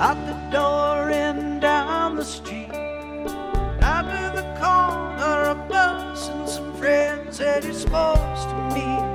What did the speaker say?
out the door and down the street. Out of the corner, a bus and some friends that you're supposed to meet.